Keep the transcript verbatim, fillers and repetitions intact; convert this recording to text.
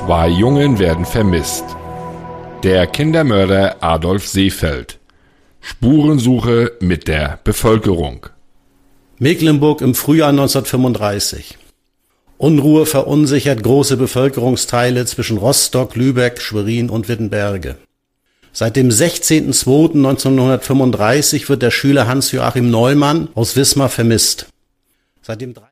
Zwei Jungen werden vermisst. Der Kindermörder Adolf Seefeld. Spurensuche mit der Bevölkerung. Mecklenburg im Frühjahr neunzehnhundertfünfunddreißig. Unruhe verunsichert große Bevölkerungsteile zwischen Rostock, Lübeck, Schwerin und Wittenberge. Seit dem sechzehnten zweiten neunzehnhundertfünfunddreißig wird der Schüler Hans-Joachim Neumann aus Wismar vermisst. Seit dem